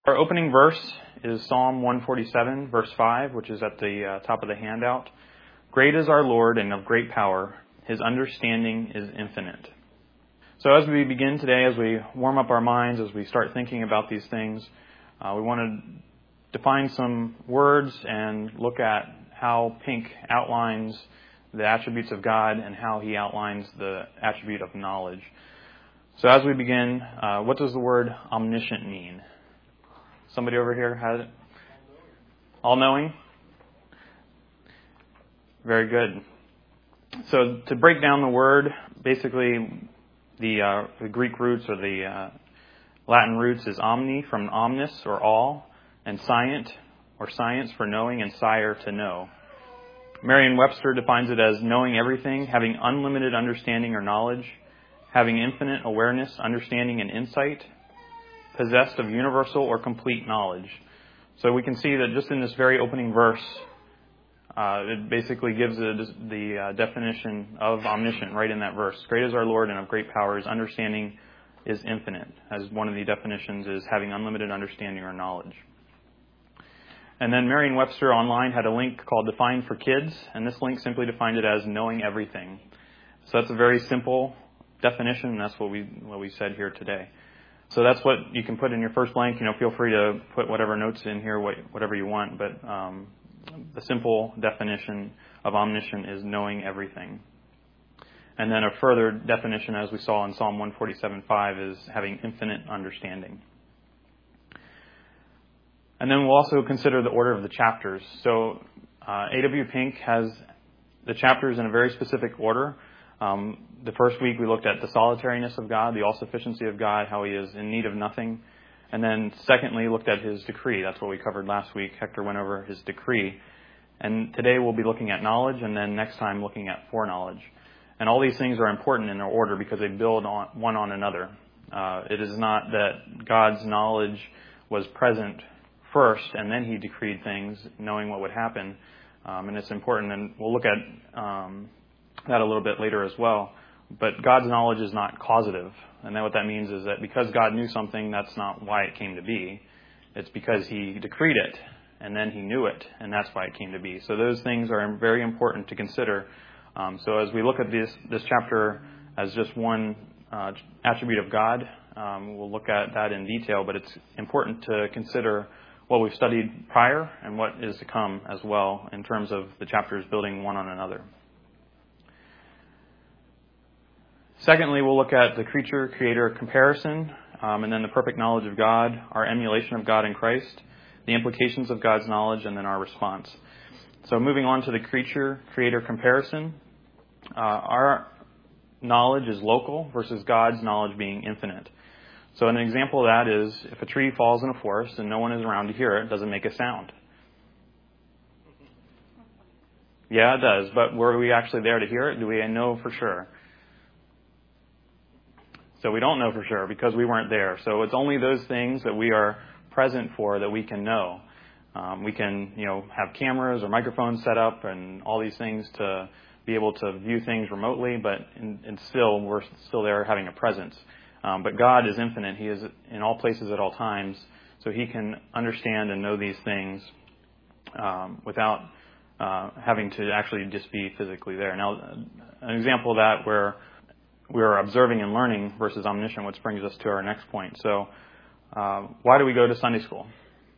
Our opening verse is Psalm 147, verse 5, which is at the top of the handout. Great is our Lord and of great power. His understanding is infinite. So as we begin today, as we warm up our minds, as we start thinking about these things, we want to define some words and look at how Pink outlines the attributes of God and how he outlines the attribute of knowledge. So as we begin, what does the word omniscient mean? Somebody over here has it? All-knowing? Very good. So to break down the word, basically the Greek roots or the Latin roots is omni from omnis or all, and scient or science for knowing, and sire to know. Merriam-Webster defines it as knowing everything, having unlimited understanding or knowledge, having infinite awareness, understanding, and insight, possessed of universal or complete knowledge. So we can see that just in this very opening verse, it basically gives the definition of omniscient right in that verse. Great is our Lord and of great power. His understanding is infinite, as one of the definitions is having unlimited understanding or knowledge. And then Merriam-Webster online had a link called Define for Kids, and this link simply defined it as knowing everything. So that's a very simple definition, and that's what we said here today. So that's what you can put in your first blank. Feel free to put whatever notes in here, whatever you want, but the simple definition of omniscient is knowing everything. And then a further definition, as we saw in Psalm 147:5, is having infinite understanding. And then we'll also consider the order of the chapters. So A.W. Pink has the chapters in a very specific order. The first week we looked at the solitariness of God, the all-sufficiency of God, how he is in need of nothing. And then secondly, looked at his decree. That's what we covered last week. Hector went over his decree. And today we'll be looking at knowledge, and then next time looking at foreknowledge. And all these things are important in their order because they build one on another. It is not that God's knowledge was present first and then he decreed things, knowing what would happen. And it's important, and we'll look at that a little bit later as well. But God's knowledge is not causative. And then what that means is that because God knew something, that's not why it came to be. It's because he decreed it, and then he knew it, and that's why it came to be. So those things are very important to consider. So as we look at this chapter as just one attribute of God, we'll look at that in detail, but it's important to consider what we've studied prior and what is to come as well in terms of the chapters building one on another. Secondly, we'll look at the creature-creator comparison, and then the perfect knowledge of God, our emulation of God in Christ, the implications of God's knowledge, and then our response. So moving on to the creature-creator comparison, our knowledge is local versus God's knowledge being infinite. So an example of that is if a tree falls in a forest and no one is around to hear it, does it make a sound? Yeah, it does. But were we actually there to hear it? Do we know for sure? So we don't know for sure because we weren't there. So it's only those things that we are present for that we can know. We can, have cameras or microphones set up and all these things to be able to view things remotely, but we're still there having a presence. But God is infinite. He is in all places at all times, so he can understand and know these things without having to actually just be physically there. Now, an example of that where we're observing and learning versus omniscient, which brings us to our next point. So why do we go to Sunday school?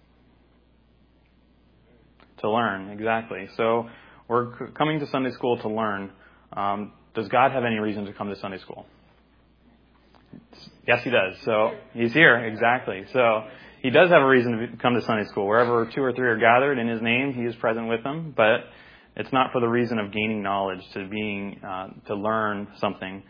To learn, exactly. So we're coming to Sunday school to learn. Does God have any reason to come to Sunday school? Yes, he does. So he's here, exactly. So he does have a reason to come to Sunday school. Wherever 2 or 3 are gathered in his name, he is present with them. But it's not for the reason of gaining knowledge, to learn something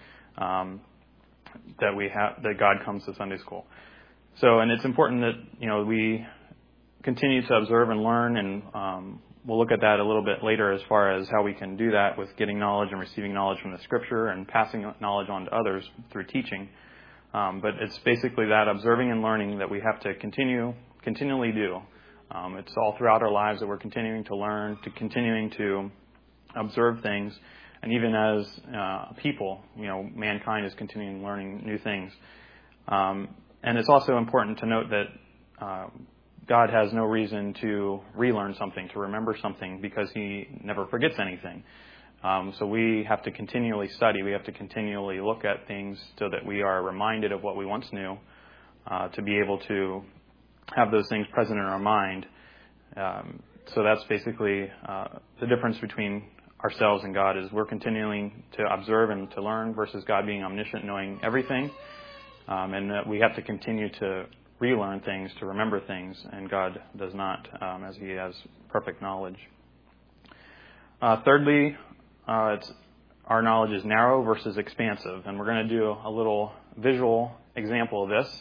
that God comes to Sunday school. So, and it's important that we continue to observe and learn, and we'll look at that a little bit later as far as how we can do that with getting knowledge and receiving knowledge from the Scripture and passing knowledge on to others through teaching. But it's basically that observing and learning that we have to continually do. It's all throughout our lives that we're continuing to learn, continuing to observe things, and even as people, mankind is continuing learning new things. And it's also important to note that God has no reason to relearn something, to remember something, because he never forgets anything. So we have to continually study. We have to continually look at things so that we are reminded of what we once knew, to be able to have those things present in our mind. So that's basically the difference between ourselves and God, is we're continuing to observe and to learn versus God being omniscient, knowing everything. And that we have to continue to relearn things, to remember things, and God does not, as he has perfect knowledge. Thirdly, our knowledge is narrow versus expansive, and we're going to do a little visual example of this.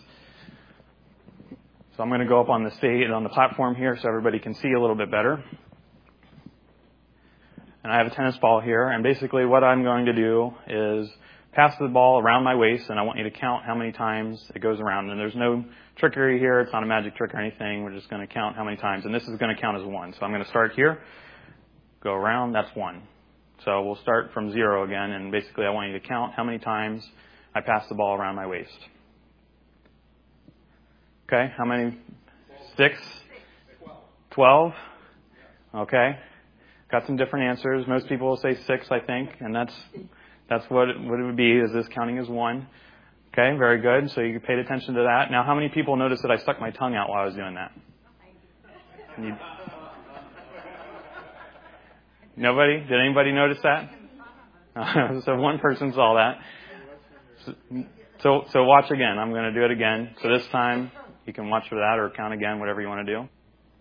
So I'm going to go up on the stage, on the platform here, so everybody can see a little bit better. And I have a tennis ball here, and basically what I'm going to do is pass the ball around my waist, and I want you to count how many times it goes around. And there's no trickery here. It's not a magic trick or anything. We're just going to count how many times. And this is going to count as 1. So I'm going to start here, go around. That's 1. So we'll start from 0 again. And basically I want you to count how many times I pass the ball around my waist. Okay, how many? 6? 12? Okay. Got some different answers. Most people will say 6, I think. And that's what it would be, is this counting as 1. Okay, very good. So you paid attention to that. Now, how many people noticed that I stuck my tongue out while I was doing that? Nobody? Did anybody notice that? So one person saw that. So watch again. I'm going to do it again. So this time you can watch for that or count again, whatever you want to do.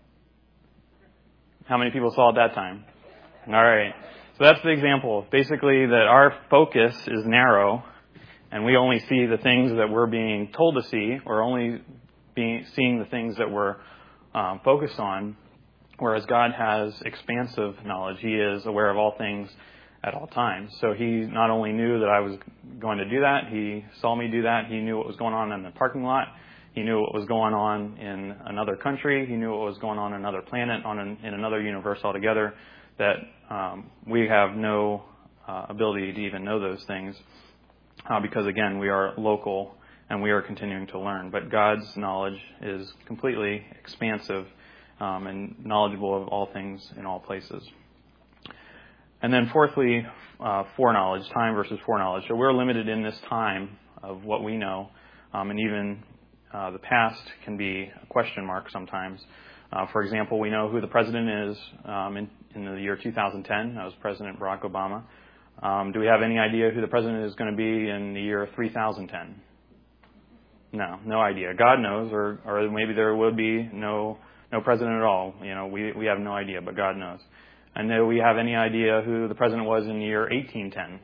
How many people saw it that time? All right. So that's the example. Basically, that our focus is narrow, and we only see the things that we're being told to see, or only seeing the things that we're focused on, whereas God has expansive knowledge. He is aware of all things at all times. So he not only knew that I was going to do that, he saw me do that. He knew what was going on in the parking lot. He knew what was going on in another country. He knew what was going on another planet, in another universe altogether, that we have no ability to even know those things because, again, we are local and we are continuing to learn. But God's knowledge is completely expansive and knowledgeable of all things in all places. And then fourthly, foreknowledge, time versus foreknowledge. So we're limited in this time of what we know, and even the past can be a question mark sometimes. For example, we know who the president is in the year 2010. That was President Barack Obama. Do we have any idea who the president is going to be in the year 3010? No idea. God knows, or maybe there will be no president at all. We have no idea, but God knows. And do we have any idea who the president was in the year 1810?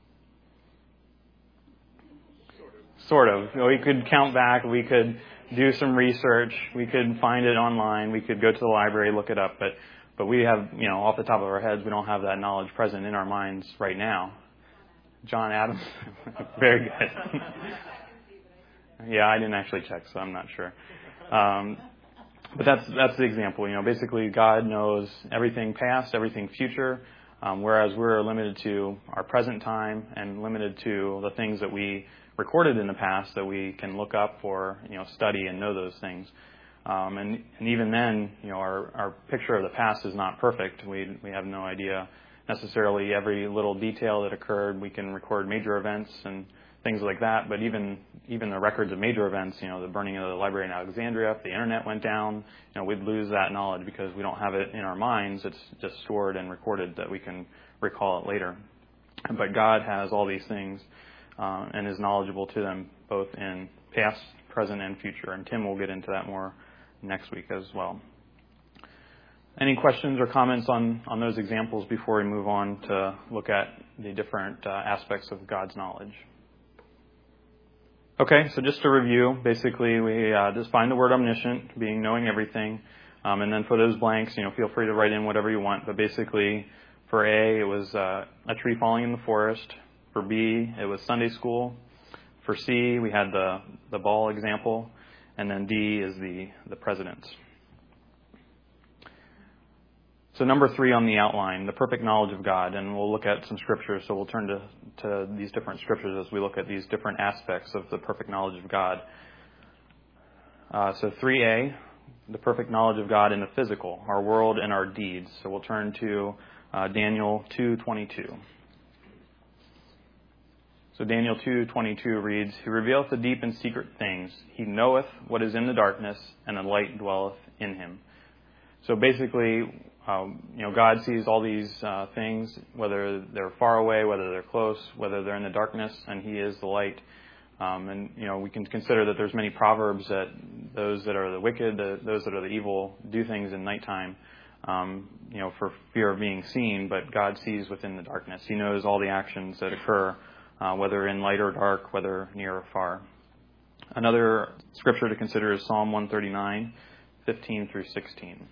Sort of. We could count back. We could do some research. We could find it online. We could go to the library, look it up. But we have, off the top of our heads, we don't have that knowledge present in our minds right now. John Adams. Very good. Yeah, I didn't actually check, so I'm not sure. But that's the example. Basically God knows everything past, everything future, whereas we're limited to our present time and limited to the things that we recorded in the past that we can look up or study and know those things. And even then, our picture of the past is not perfect. We have no idea necessarily every little detail that occurred. We can record major events and things like that, but even the records of major events, the burning of the library in Alexandria, if the internet went down, we'd lose that knowledge because we don't have it in our minds. It's just stored and recorded that we can recall it later. But God has all these things and is knowledgeable to them both in past, present, and future. And Tim will get into that more next week as well. Any questions or comments on those examples before we move on to look at the different aspects of God's knowledge? Okay, so just to review, basically we just find the word omniscient, being knowing everything, and then for those blanks, feel free to write in whatever you want. But basically, for A, it was a tree falling in the forest. For B, it was Sunday school. For C, we had the ball example, and then D is the presidents. So number 3 on the outline, the perfect knowledge of God, and we'll look at some scriptures. So we'll turn to these different scriptures as we look at these different aspects of the perfect knowledge of God. So 3a, the perfect knowledge of God in the physical, our world and our deeds. So we'll turn to Daniel 2:22. So Daniel 2:22 reads, "He revealeth the deep and secret things. He knoweth what is in the darkness, and the light dwelleth in him." So basically, God sees all these things, whether they're far away, whether they're close, whether they're in the darkness, and He is the light. We can consider that there's many proverbs that those that are the wicked, those that are the evil, do things in nighttime, for fear of being seen. But God sees within the darkness. He knows all the actions that occur, whether in light or dark, whether near or far. Another scripture to consider is Psalm 139, 15 through 16.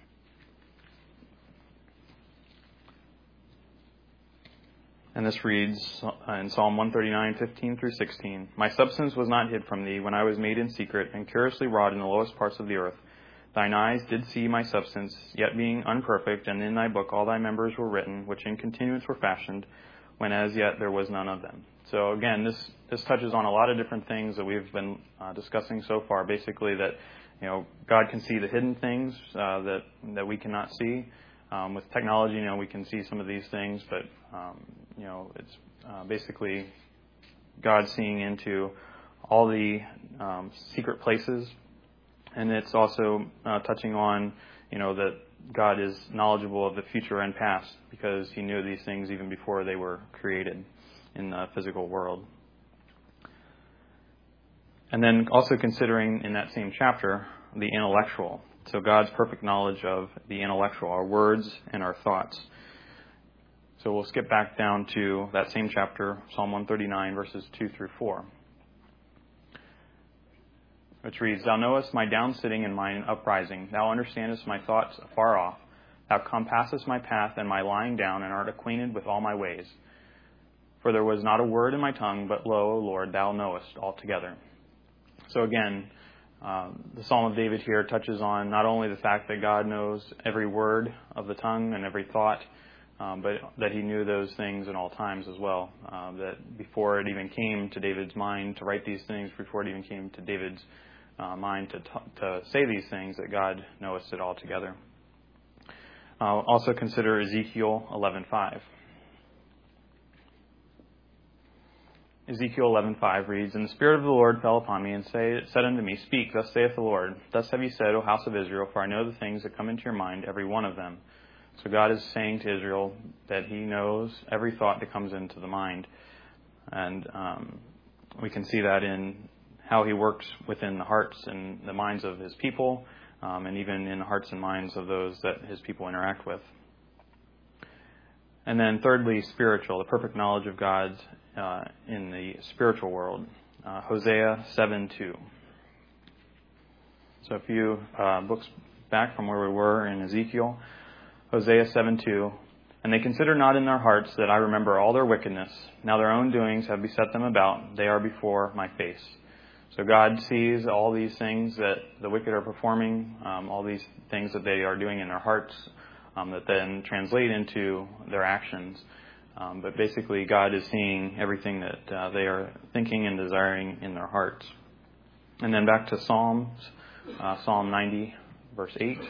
And this reads in Psalm 139, 15 through 16, "My substance was not hid from thee when I was made in secret and curiously wrought in the lowest parts of the earth. Thine eyes did see my substance, yet being unperfect, and in thy book all thy members were written, which in continuance were fashioned, when as yet there was none of them." So again, this touches on a lot of different things that we've been discussing so far. Basically that, God can see the hidden things that we cannot see. With technology, we can see some of these things, but it's basically God seeing into all the secret places, and it's also touching on that God is knowledgeable of the future and past because He knew these things even before they were created in the physical world. And then also considering in that same chapter the intellectual. So God's perfect knowledge of the intellectual, our words and our thoughts. So we'll skip back down to that same chapter, Psalm 139, verses 2 through 4. Which reads, "Thou knowest my downsitting and mine uprising. Thou understandest my thoughts afar off. Thou compassest my path and my lying down, and art acquainted with all my ways. For there was not a word in my tongue, but lo, O Lord, thou knowest altogether." So again, the Psalm of David here touches on not only the fact that God knows every word of the tongue and every thought, but that He knew those things in all times as well. That before it even came to David's mind to write these things, before it even came to David's mind to say these things, that God knoweth it all together. Also consider Ezekiel 11:5. Ezekiel 11:5 reads, "And the Spirit of the Lord fell upon me, and said unto me, Speak, thus saith the Lord. Thus have ye said, O house of Israel, for I know the things that come into your mind, every one of them." So God is saying to Israel that He knows every thought that comes into the mind. And we can see that in how He works within the hearts and the minds of His people, and even in the hearts and minds of those that His people interact with. And then thirdly, spiritual, the perfect knowledge of God in the spiritual world. Hosea 7:2. So a few books back from where we were in Ezekiel, Hosea 7:2. "And they consider not in their hearts that I remember all their wickedness. Now their own doings have beset them about. They are before my face." So God sees all these things that the wicked are performing, all these things that they are doing in their hearts, that then translate into their actions. But basically, God is seeing everything that they are thinking and desiring in their hearts. And then back to Psalms, Psalm 90, verse 8.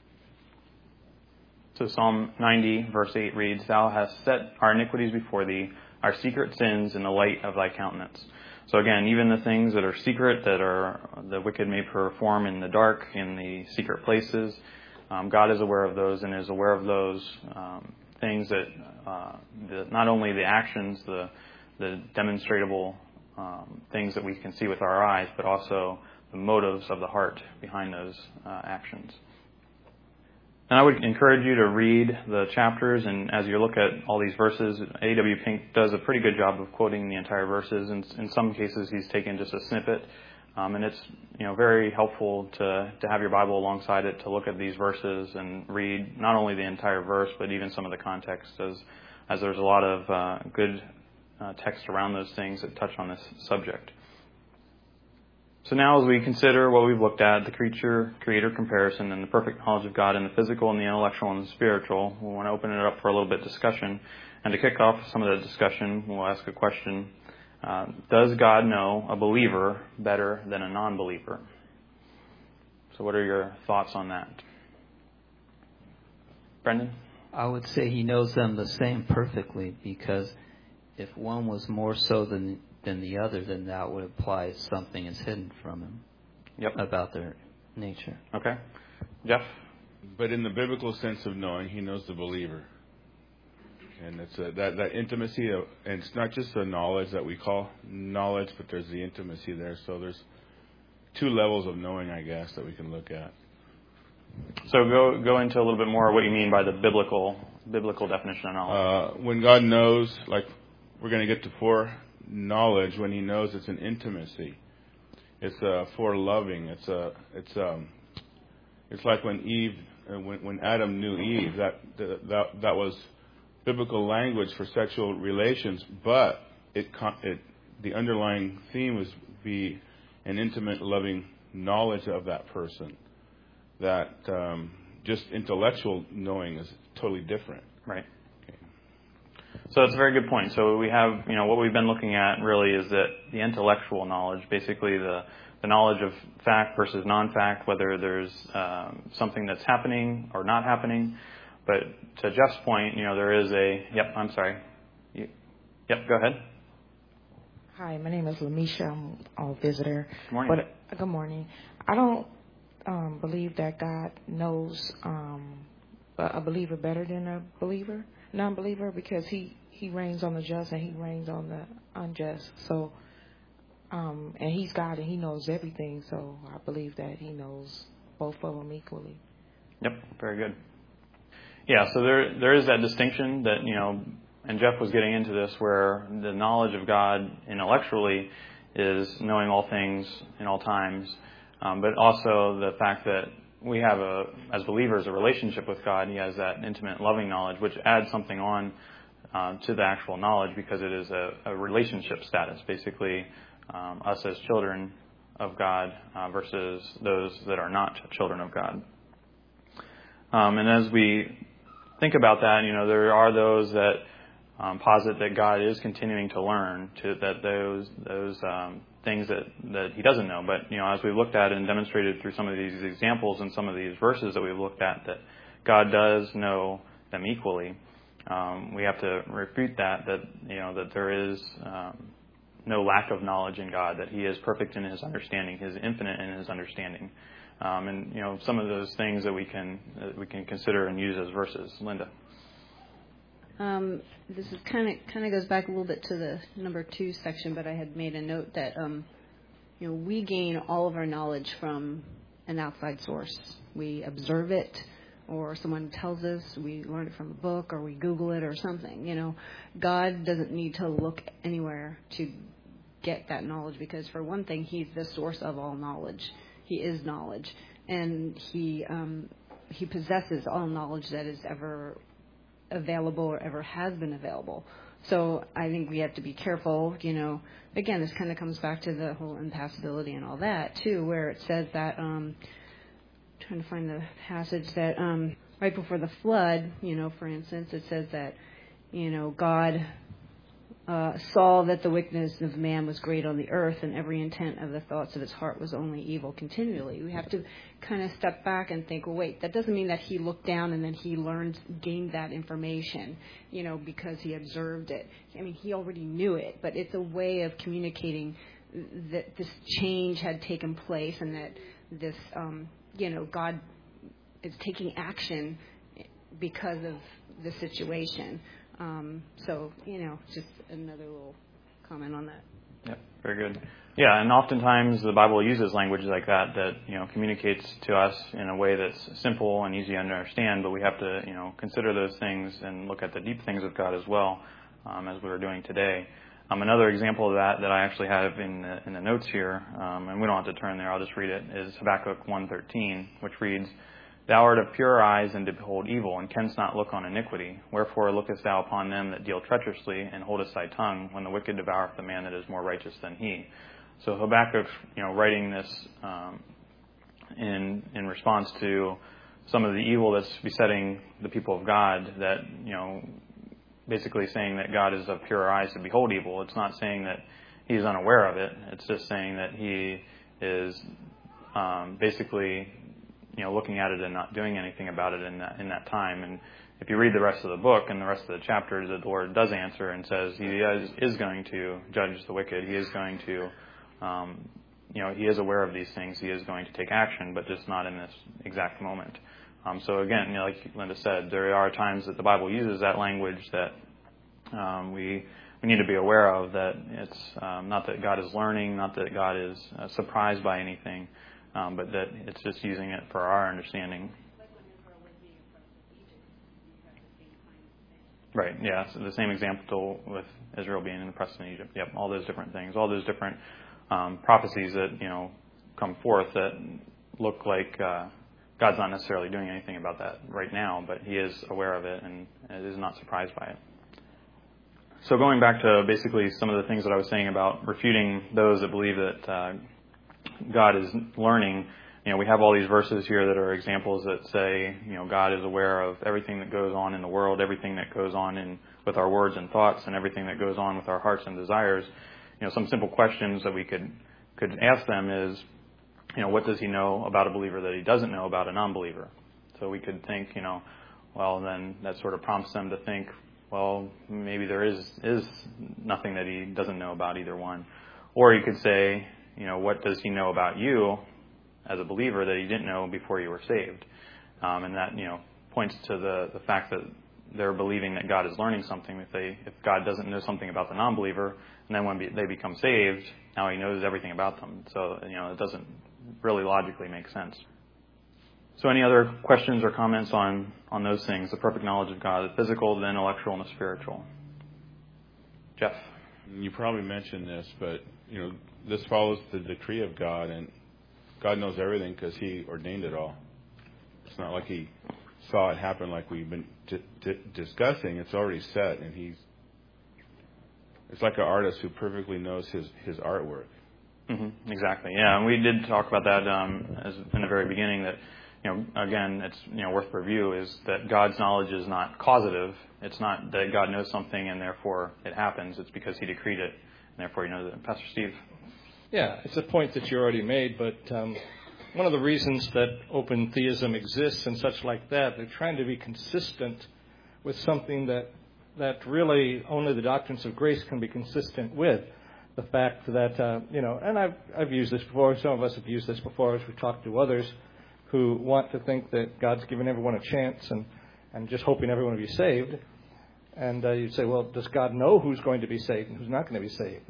So Psalm 90, verse 8 reads, "Thou hast set our iniquities before thee, our secret sins in the light of thy countenance." So again, even the things that are secret, that are the wicked may perform in the dark, in the secret places, God is aware of those and is aware of those things that not only the actions, the demonstrable things that we can see with our eyes, but also the motives of the heart behind those actions. And I would encourage you to read the chapters, and as you look at all these verses, A.W. Pink does a pretty good job of quoting the entire verses. And in some cases, he's taken just a snippet, and it's very helpful to have your Bible alongside it to look at these verses and read not only the entire verse, but even some of the context, as there's a lot of good text around those things that touch on this subject. So now as we consider what we've looked at, the creator comparison, and the perfect knowledge of God in the physical and the intellectual and the spiritual, we want to open it up for a little bit of discussion. And to kick off some of the discussion, we'll ask a question. Does God know a believer better than a non-believer? So what are your thoughts on that? Brendan? I would say he knows them the same perfectly, because if one was more so than the other, then that would imply something is hidden from him about their nature. Okay. Jeff? But in the biblical sense of knowing, he knows the believer. And it's that intimacy, and it's not just the knowledge that we call knowledge, but there's the intimacy there. So there's two levels of knowing, I guess, that we can look at. So go into a little bit more what you mean by the biblical definition of knowledge. When God knows, like we're going to get to foreknowledge, when he knows, it's an intimacy. It's foreloving. It's like when Eve, when Adam knew Eve, that was biblical language for sexual relations, but the underlying theme was be an intimate, loving knowledge of that person. That just intellectual knowing is totally different. Right. Okay. So that's a very good point. So we have, what we've been looking at really is that the intellectual knowledge, basically the knowledge of fact versus non-fact, whether there's something that's happening or not happening. But to Jeff's point, there is I'm sorry. Go ahead. Hi, my name is Lamisha. I'm a visitor. Good morning. Good morning. I don't believe that God knows a believer better than a non-believer, because he reigns on the just and he reigns on the unjust. So, and he's God and he knows everything. So I believe that he knows both of them equally. Yep, very good. Yeah, so there is that distinction that, and Jeff was getting into this, where the knowledge of God intellectually is knowing all things in all times, but also the fact that we have, as believers, a relationship with God. He has that intimate, loving knowledge, which adds something on to the actual knowledge, because it is a relationship status, basically us as children of God versus those that are not children of God. And as we think about that, there are those that posit that God is continuing to learn, that those things that he doesn't know. But, as we've looked at and demonstrated through some of these examples and some of these verses that we've looked at, that God does know them equally. We have to refute that there is no lack of knowledge in God, that he is perfect in his understanding, he is infinite in his understanding. And some of those things that we can consider and use as verses. Linda. This is kind of goes back a little bit to the number 2 section, but I had made a note that we gain all of our knowledge from an outside source. We observe it, or someone tells us. We learn it from a book, or we Google it, or something. God doesn't need to look anywhere to get that knowledge, because for one thing, he's the source of all knowledge. He is knowledge, and he possesses all knowledge that is ever available or ever has been available. So I think we have to be careful. Again, this kind of comes back to the whole impassibility and all that too, where it says that trying to find the passage that right before the flood, for instance, it says that God saw that the wickedness of man was great on the earth, and every intent of the thoughts of his heart was only evil continually. We have to kind of step back and think, well, wait, that doesn't mean that he looked down and then he gained that information, because he observed it. I mean, he already knew it, but it's a way of communicating that this change had taken place, and that this, God is taking action because of the situation. So, just another little comment on that. Yep, very good. Yeah, and oftentimes the Bible uses language like that communicates to us in a way that's simple and easy to understand, but we have to, consider those things and look at the deep things of God as well, as we were doing today. Another example of that I actually have in the notes here, and we don't have to turn there, I'll just read it, is Habakkuk 1:13, which reads, Thou art of purer eyes than to behold evil, and canst not look on iniquity. Wherefore lookest thou upon them that deal treacherously, and holdest thy tongue, when the wicked devoureth the man that is more righteous than he. So Habakkuk's, writing this in response to some of the evil that's besetting the people of God, that, basically saying that God is of purer eyes to behold evil. It's not saying that he's unaware of it. It's just saying that he is basically looking at it and not doing anything about it in that time. And if you read the rest of the book and the rest of the chapters, the Lord does answer and says He is going to judge the wicked. He is going to, He is aware of these things. He is going to take action, but just not in this exact moment. So again, like Linda said, there are times that the Bible uses that language that we need to be aware of, that it's not that God is learning, not that God is surprised by anything, but that it's just using it for our understanding. Right, yeah. So the same example with Israel being oppressed in Egypt. Yep, all those different things, all those different prophecies that, come forth that look like God's not necessarily doing anything about that right now, but He is aware of it and is not surprised by it. So going back to basically some of the things that I was saying about refuting those that believe that God is learning, we have all these verses here that are examples that say, God is aware of everything that goes on in the world, everything that goes on with our words and thoughts, and everything that goes on with our hearts and desires. Some simple questions that we could ask them is, what does He know about a believer that He doesn't know about a non-believer? So we could think, well, then that sort of prompts them to think, well, maybe there is nothing that He doesn't know about either one. Or you could say, what does He know about you as a believer that He didn't know before you were saved? And that, points to the fact that they're believing that God is learning something. If God doesn't know something about the non-believer, and then when they become saved, now He knows everything about them. So, it doesn't really logically make sense. So any other questions or comments on those things, the perfect knowledge of God, the physical, the intellectual, and the spiritual? Jeff? You probably mentioned this, but, this follows the decree of God, and God knows everything because He ordained it all. It's not like He saw it happen like we've been discussing. It's already set, and it's like an artist who perfectly knows his artwork. Mm-hmm, exactly. Yeah, and we did talk about that as in the very beginning. That again, it's worth review. Is that God's knowledge is not causative. It's not that God knows something and therefore it happens. It's because He decreed it, and therefore He knows it. Pastor Steve. Yeah, it's a point that you already made, but one of the reasons that open theism exists and such like that, they're trying to be consistent with something that really only the doctrines of grace can be consistent with. The fact that, and I've used this before, some of us have used this before as we talk to others who want to think that God's given everyone a chance and just hoping everyone will be saved. And you'd say, well, does God know who's going to be saved and who's not going to be saved?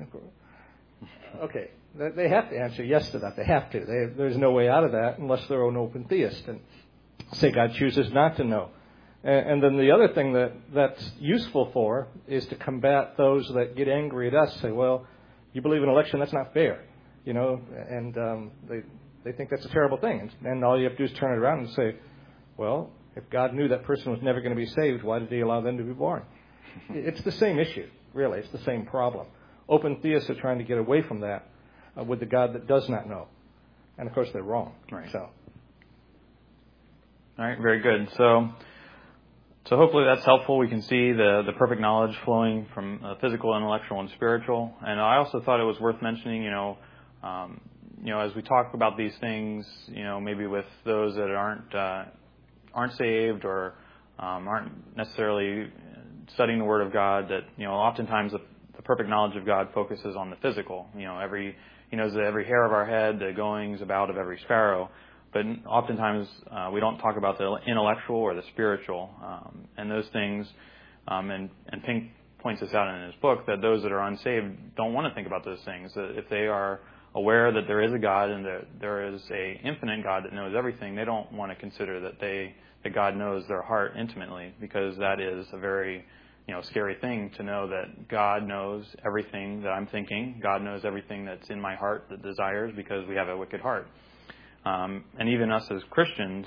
Okay, they have to answer yes to that. They have to. There's no way out of that unless they're an open theist and say God chooses not to know. And then the other thing that's useful for is to combat those that get angry at us, say, well, you believe in election, that's not fair, and they think that's a terrible thing. And all you have to do is turn it around and say, well, if God knew that person was never going to be saved, why did He allow them to be born? It's the same issue, really. It's the same problem. Open theists are trying to get away from that with the God that does not know. And, of course, they're wrong. Right. So. All right, very good. So hopefully that's helpful. We can see the perfect knowledge flowing from physical, intellectual, and spiritual. And I also thought it was worth mentioning, as we talk about these things, maybe with those that aren't saved or aren't necessarily studying the Word of God, that oftentimes the perfect knowledge of God focuses on the physical. He knows every hair of our head, the goings about of every sparrow. But oftentimes we don't talk about the intellectual or the spiritual, and those things. And Pink points this out in his book that those that are unsaved don't want to think about those things. That if they are aware that there is a God and that there is a infinite God that knows everything, they don't want to consider that God knows their heart intimately, because that is a very scary thing to know that God knows everything that I'm thinking. God knows everything that's in my heart, the desires, because we have a wicked heart. And even us as Christians,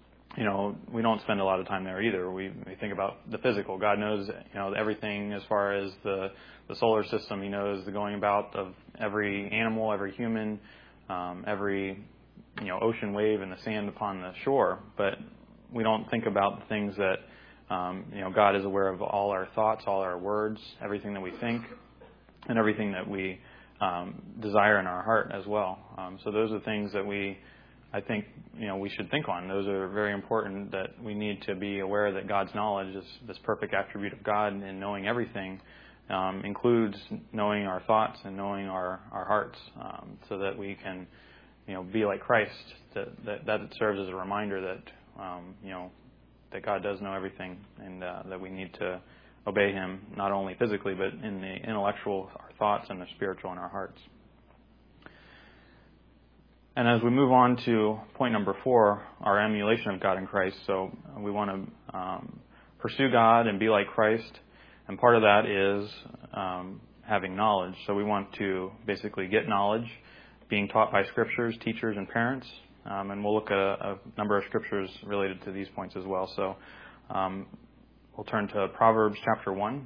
we don't spend a lot of time there either. We think about the physical. God knows, everything as far as the solar system. He knows the going about of every animal, every human, every, ocean wave and the sand upon the shore. But we don't think about the things that, God is aware of all our thoughts, all our words, everything that we think, and everything that we desire in our heart as well. So those are things that I think we should think on. Those are very important, that we need to be aware that God's knowledge is this perfect attribute of God, and knowing everything includes knowing our thoughts and knowing our hearts, so that we can be like Christ. That it serves as a reminder that that God does know everything, and that we need to obey Him, not only physically but in the intellectual, our thoughts, and the spiritual in our hearts. And as we move on to point number 4, our emulation of God in Christ. So we want to pursue God and be like Christ. And part of that is having knowledge. So we want to basically get knowledge, being taught by scriptures, teachers, and parents. And we'll look at a number of scriptures related to these points as well. So we'll turn to Proverbs chapter 1.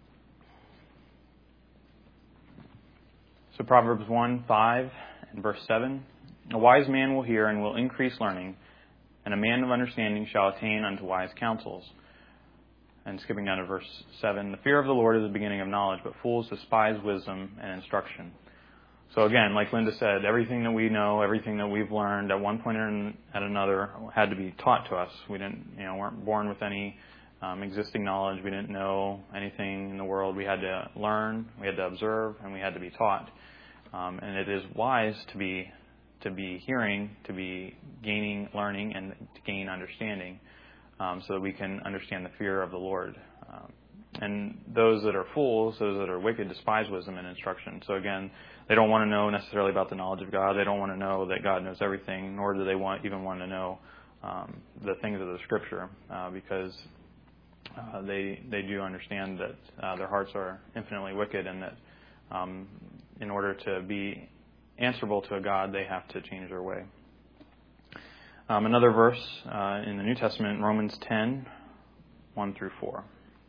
So Proverbs 1:5 and verse 7. A wise man will hear and will increase learning, and a man of understanding shall attain unto wise counsels. And skipping down to verse 7, the fear of the Lord is the beginning of knowledge, but fools despise wisdom and instruction. So again, like Linda said, everything that we know, everything that we've learned at one point or at another had to be taught to us. We weren't born with any existing knowledge. We didn't know anything in the world. We had to learn, we had to observe, and we had to be taught. And it is wise to be hearing, to be gaining learning, and to gain understanding, so that we can understand the fear of the Lord. And those that are fools, those that are wicked, despise wisdom and instruction. So again, they don't want to know necessarily about the knowledge of God. They don't want to know that God knows everything, nor do they even want to know the things of the Scripture, because they do understand that their hearts are infinitely wicked, and that in order to be answerable to a God, they have to change their way. Another verse in the New Testament, Romans 10, 1 through 4.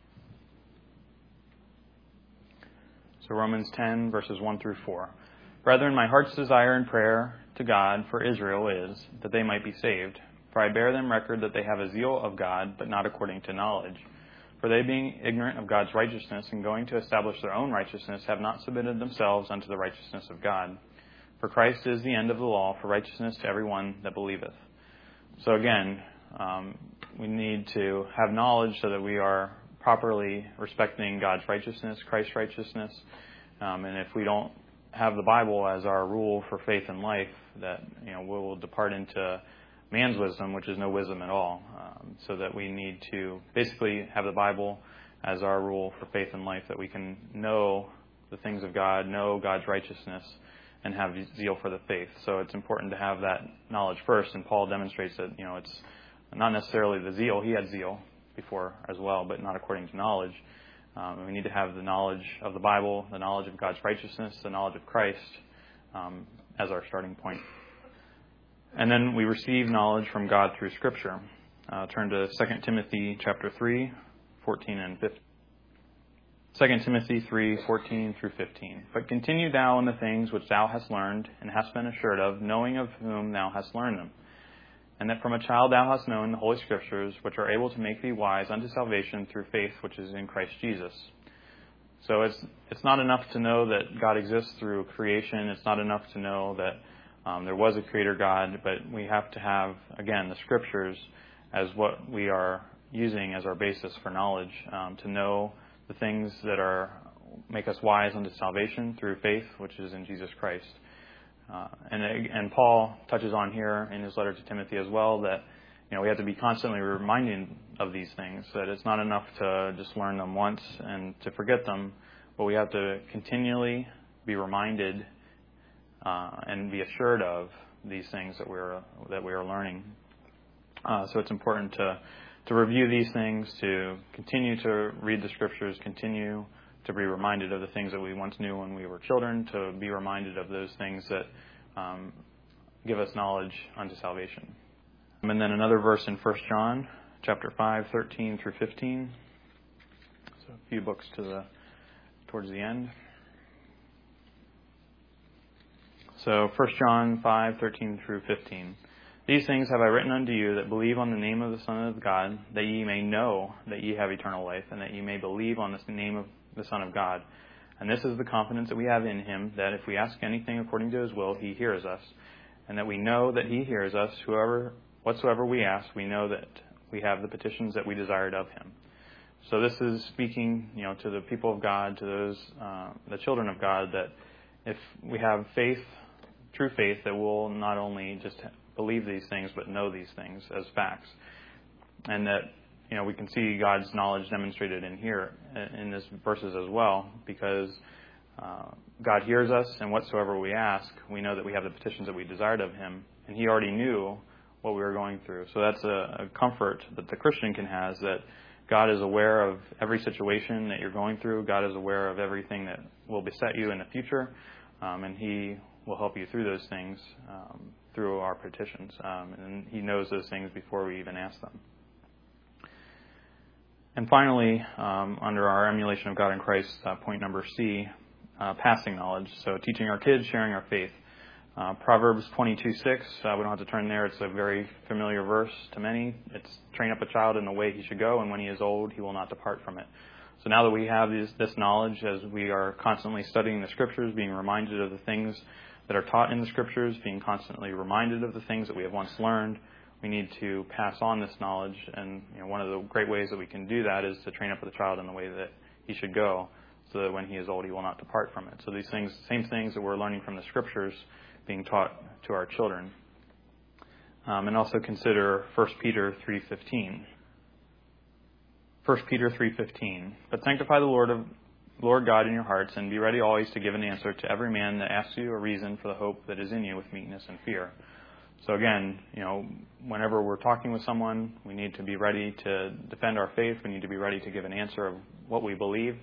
So Romans 10, verses 1 through 4. Brethren, my heart's desire and prayer to God for Israel is that they might be saved. For I bear them record that they have a zeal of God, but not according to knowledge. For they, being ignorant of God's righteousness and going to establish their own righteousness, have not submitted themselves unto the righteousness of God. For Christ is the end of the law for righteousness to everyone that believeth. So again, we need to have knowledge so that we are properly respecting God's righteousness, Christ's righteousness. And if we don't have the Bible as our rule for faith and life, that we will depart into man's wisdom, which is no wisdom at all. So that we need to basically have the Bible as our rule for faith and life, that we can know the things of God, know God's righteousness, and have zeal for the faith. So it's important to have that knowledge first, and Paul demonstrates that it's not necessarily the zeal. He had zeal before as well, but not according to knowledge. We need to have the knowledge of the Bible, the knowledge of God's righteousness, the knowledge of Christ as our starting point. And then we receive knowledge from God through Scripture. Turn to 2 Timothy chapter 3, 14 and 15. 2 Timothy 3, 14 through 15. But continue thou in the things which thou hast learned, and hast been assured of, knowing of whom thou hast learned them. And that from a child thou hast known the Holy Scriptures, which are able to make thee wise unto salvation through faith which is in Christ Jesus. So it's not enough to know that God exists through creation. It's not enough to know that there was a creator God, but we have to have, again, the Scriptures as what we are using as our basis for knowledge, to know the things that make us wise unto salvation through faith, which is in Jesus Christ. And Paul touches on here in his letter to Timothy as well that we have to be constantly reminded of these things, that it's not enough to just learn them once and to forget them, but we have to continually be reminded and be assured of these things that we are learning. So it's important to review these things, to continue to read the Scriptures, continue to be reminded of the things that we once knew when we were children, to be reminded of those things that give us knowledge unto salvation. And then another verse in 1 John chapter 5, 13 through 15. So a few books towards the end. So 1 John 5, 13 through 15. These things have I written unto you that believe on the name of the Son of God, that ye may know that ye have eternal life, and that ye may believe on the name of the Son of God. And this is the confidence that we have in him, that if we ask anything according to his will, he hears us. and that we know that He hears us. Whatsoever we ask, we know that we have the petitions that we desired of Him. So this is speaking, to the people of God, to those, the children of God, that if we have faith, true faith, that we'll not only just believe these things, but know these things as facts. And that, we can see God's knowledge demonstrated in here, in this verses as well, because God hears us, and whatsoever we ask, we know that we have the petitions that we desired of Him, and He already knew what we were going through. So that's a comfort that the Christian can have, that God is aware of every situation that you're going through. God is aware of everything that will beset you in the future, and He will help you through those things through our petitions. And He knows those things before we even ask them. And finally, under our emulation of God in Christ, point number C, passing knowledge. So teaching our kids, sharing our faith. Proverbs 22:6, we don't have to turn there. It's a very familiar verse to many. It's train up a child in the way he should go, and when he is old, he will not depart from it. So now that we have this knowledge, as we are constantly studying the Scriptures, being reminded of the things that are taught in the Scriptures, being constantly reminded of the things that we have once learned, we need to pass on this knowledge. And one of the great ways that we can do that is to train up the child in the way that he should go, so that when he is old, he will not depart from it. So these things, same things that we're learning from the Scriptures, being taught to our children. And also consider 1 Peter 3:15. 1 Peter 3:15. But sanctify the Lord God in your hearts, and be ready always to give an answer to every man that asks you a reason for the hope that is in you with meekness and fear. So again, whenever we're talking with someone, we need to be ready to defend our faith. We need to be ready to give an answer of what we believe,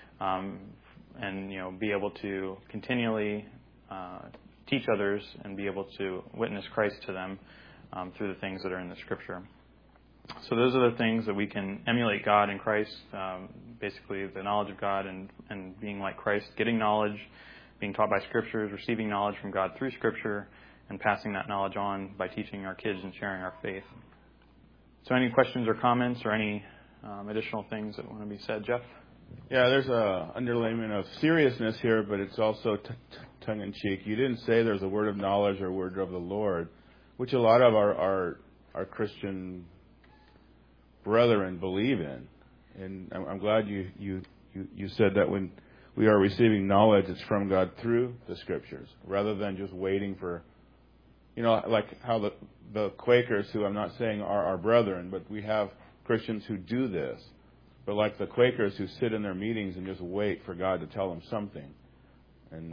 and be able to continually teach others and be able to witness Christ to them through the things that are in the Scripture. So those are the things that we can emulate God in Christ, basically the knowledge of God and being like Christ, getting knowledge, being taught by Scriptures, receiving knowledge from God through Scripture, and passing that knowledge on by teaching our kids and sharing our faith. So any questions or comments or any additional things that want to be said, Jeff? Yeah, there's a underlayment of seriousness here, but it's also tongue-in-cheek. You didn't say there's a word of knowledge or a word of the Lord, which a lot of our Christian brethren believe in. And I'm glad you said that when we are receiving knowledge, it's from God through the Scriptures, rather than just waiting for, like how the Quakers, who I'm not saying are our brethren, but we have Christians who do this. But like the Quakers who sit in their meetings and just wait for God to tell them something. And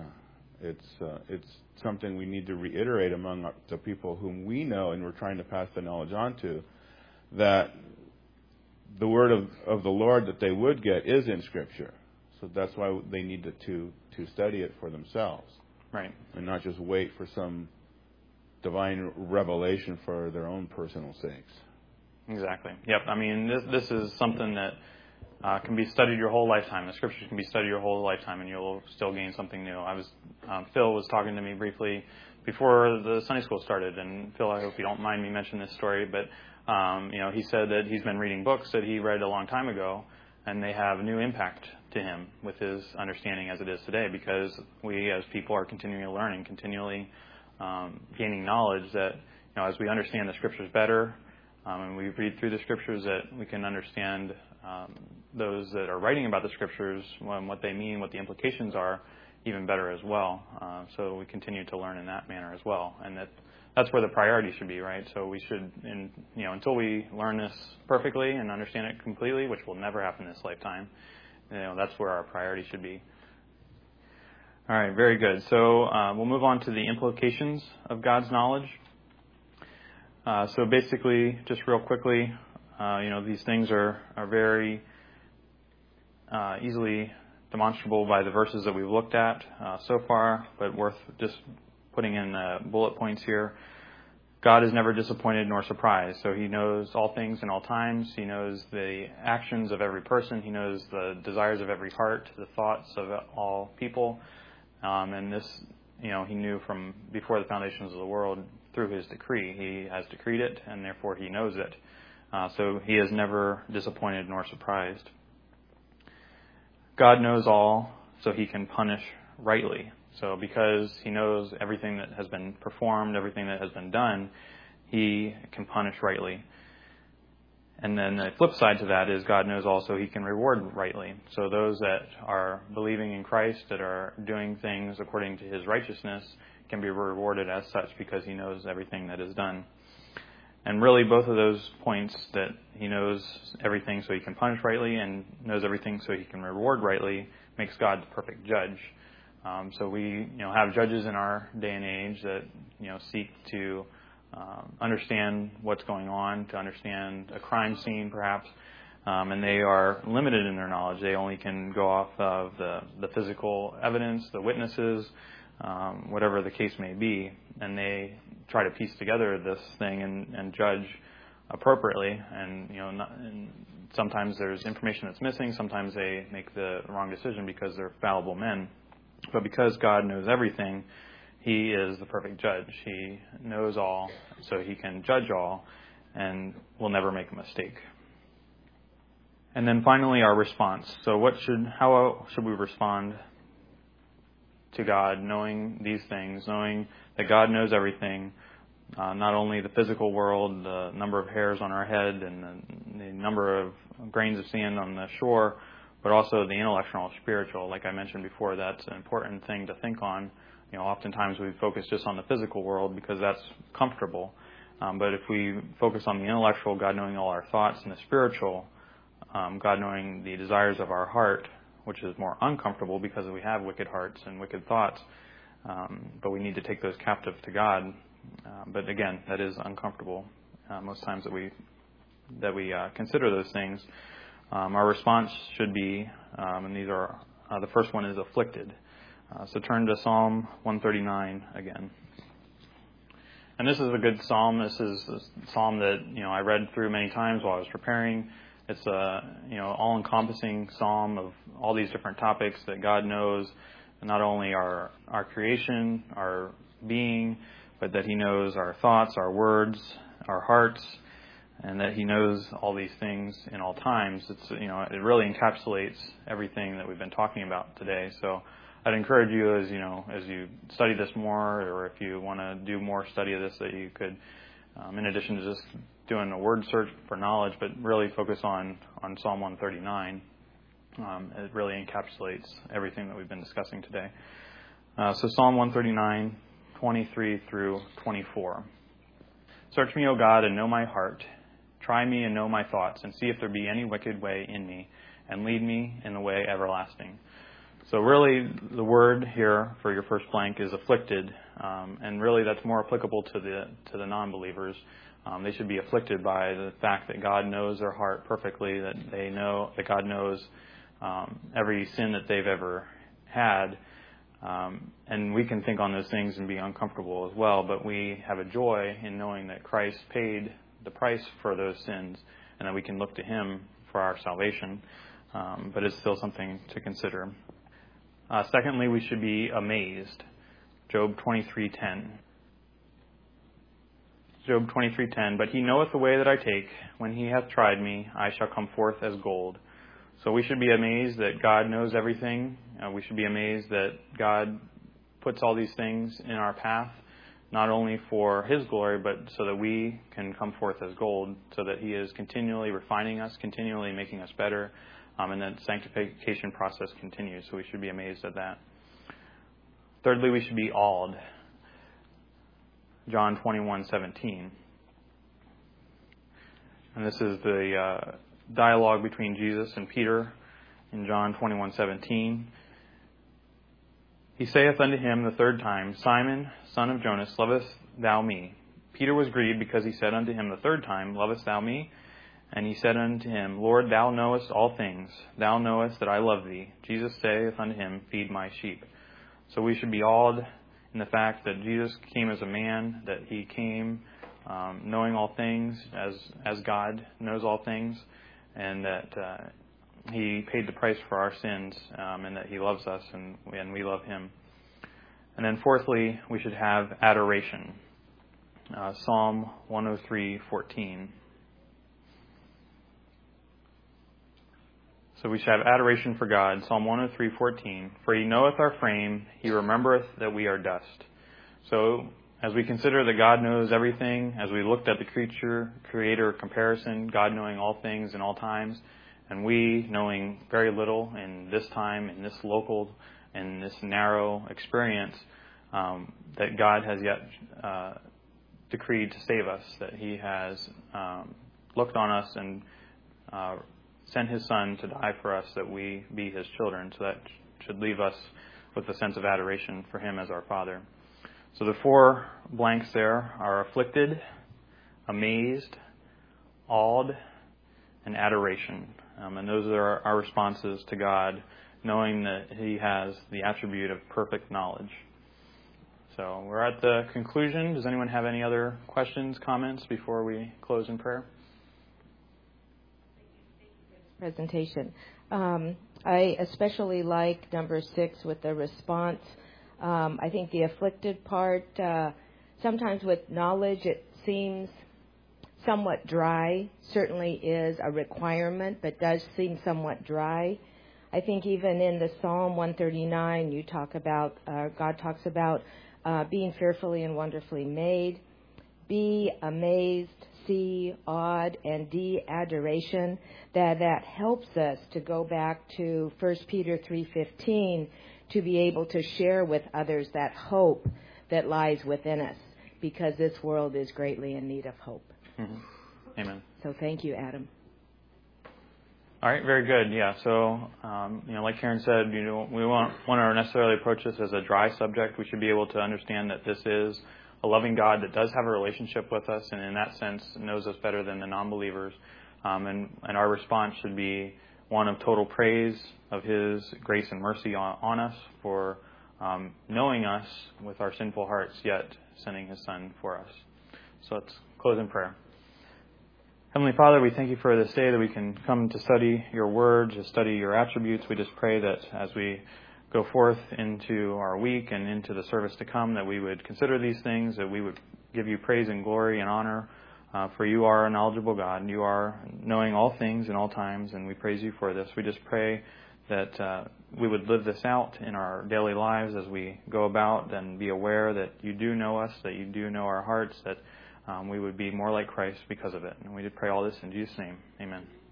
it's something we need to reiterate among the people whom we know and we're trying to pass the knowledge on to, that the word of the Lord that they would get is in Scripture. So that's why they need to study it for themselves. Right. And not just wait for some divine revelation for their own personal sakes. Exactly. Yep. I mean, this is something that can be studied your whole lifetime. The Scriptures can be studied your whole lifetime, and you'll still gain something new. Phil was talking to me briefly before the Sunday school started, and Phil, I hope you don't mind me mentioning this story, but he said that he's been reading books that he read a long time ago, and they have a new impact to him with his understanding as it is today, because we as people are continually learning, continually gaining knowledge that, as we understand the Scriptures better, and we read through the Scriptures, that we can understand those that are writing about the Scriptures, what they mean, what the implications are, even better as well. So we continue to learn in that manner as well, and that's where the priority should be, right? So we should, until we learn this perfectly and understand it completely, which will never happen this lifetime, that's where our priority should be. All right, very good. So we'll move on to the implications of God's knowledge. So basically, just real quickly, these things are very easily demonstrable by the verses that we've looked at so far, but worth just putting in bullet points here. God is never disappointed nor surprised. So He knows all things in all times. He knows the actions of every person. He knows the desires of every heart, the thoughts of all people. And this, He knew from before the foundations of the world through His decree. He has decreed it, and therefore He knows it. So He is never disappointed nor surprised. God knows all, so He can punish rightly. So because he knows everything that has been performed, everything that has been done, he can punish rightly. And then the flip side to that is God knows also he can reward rightly. So those that are believing in Christ, that are doing things according to his righteousness, can be rewarded as such because he knows everything that is done. And really both of those points, that he knows everything so he can punish rightly and knows everything so he can reward rightly, makes God the perfect judge. So we have judges in our day and age that seek to understand what's going on, to understand a crime scene perhaps, and they are limited in their knowledge. They only can go off of the physical evidence, the witnesses, whatever the case may be, and they try to piece together this thing and judge appropriately. And sometimes there's information that's missing. Sometimes they make the wrong decision because they're fallible men. But because God knows everything, he is the perfect judge. He knows all, so he can judge all and will never make a mistake. And then finally, our response. So how should we respond to God, knowing these things, knowing that God knows everything, not only the physical world, the number of hairs on our head and the number of grains of sand on the shore, but also the intellectual and spiritual. Like I mentioned before, that's an important thing to think on. Oftentimes we focus just on the physical world because that's comfortable. But if we focus on the intellectual, God knowing all our thoughts, and the spiritual, God knowing the desires of our heart, which is more uncomfortable because we have wicked hearts and wicked thoughts, but we need to take those captive to God. But again, that is uncomfortable most times that we consider those things. Our response should be, and these are the first one is afflicted. So turn to Psalm 139 again. And this is a good psalm. This is a psalm that I read through many times while I was preparing. It's a all-encompassing psalm of all these different topics that God knows, not only our creation, our being, but that he knows our thoughts, our words, our hearts, and that he knows all these things in all times. It really encapsulates everything that we've been talking about today. So I'd encourage you as you study this more, or if you want to do more study of this, that you could, in addition to just doing a word search for knowledge, but really focus on Psalm 139. It really encapsulates everything that we've been discussing today. So Psalm 139, 23 through 24. Search me, O God, and know my heart. Try me and know my thoughts, and see if there be any wicked way in me, and lead me in the way everlasting. So really, the word here for your first blank is afflicted, and really that's more applicable to the non-believers. They should be afflicted by the fact that God knows their heart perfectly, that they know that God knows every sin that they've ever had, and we can think on those things and be uncomfortable as well. But we have a joy in knowing that Christ paid the price for those sins, and that we can look to him for our salvation. But it's still something to consider. Secondly, we should be amazed. Job 23:10. Job 23:10. But he knoweth the way that I take. When he hath tried me, I shall come forth as gold. So we should be amazed that God knows everything. We should be amazed that God puts all these things in our path, not only for his glory, but so that we can come forth as gold, so that he is continually refining us, continually making us better, and that sanctification process continues. So we should be amazed at that. Thirdly, we should be awed. John 21:17. And this is the dialogue between Jesus and Peter in John 21:17. He saith unto him the third time, Simon, son of Jonas, lovest thou me? Peter was grieved because he said unto him the third time, Lovest thou me? And he said unto him, Lord, thou knowest all things. Thou knowest that I love thee. Jesus saith unto him, Feed my sheep. So we should be awed in the fact that Jesus came as a man, that he came knowing all things as God knows all things, and that he paid the price for our sins, and that he loves us and we love him. And then fourthly, we should have adoration. Psalm 103:14. So we should have adoration for God. Psalm 103:14. For he knoweth our frame, he remembereth that we are dust. So as we consider that God knows everything, as we looked at the creator comparison, God knowing all things in all times, and we knowing very little in this time, in this local, in this narrow experience, that God has yet decreed to save us, that he has looked on us and sent his Son to die for us, that we be his children. So that should leave us with a sense of adoration for him as our Father. So the 4 blanks there are afflicted, amazed, awed, and adoration. And those are our responses to God, knowing that he has the attribute of perfect knowledge. So we're at the conclusion. Does anyone have any other questions, comments before we close in prayer? Presentation. I especially like number 6 with the response. I think the afflicted part, sometimes with knowledge it seems somewhat dry, certainly is a requirement, but does seem somewhat dry. I think even in the Psalm 139, you talk about, God talks about being fearfully and wonderfully made. B, amazed. C, awed. And D, adoration. That helps us to go back to 1 Peter 3:15 to be able to share with others that hope that lies within us, because this world is greatly in need of hope. Mm-hmm. Amen. So thank you, Adam. All right, very good. Yeah, so, like Karen said, we won't want to necessarily approach this as a dry subject. We should be able to understand that this is a loving God that does have a relationship with us, and in that sense knows us better than the non-believers. And our response should be one of total praise of his grace and mercy on us for knowing us with our sinful hearts, yet sending his Son for us. So let's close in prayer. Heavenly Father, we thank you for this day that we can come to study your word, to study your attributes. We just pray that as we go forth into our week and into the service to come, that we would consider these things, that we would give you praise and glory and honor, for you are a knowledgeable God, and you are knowing all things in all times, and we praise you for this. We just pray that we would live this out in our daily lives as we go about, and be aware that you do know us, that you do know our hearts, that we would be more like Christ because of it. And we did pray all this in Jesus' name. Amen.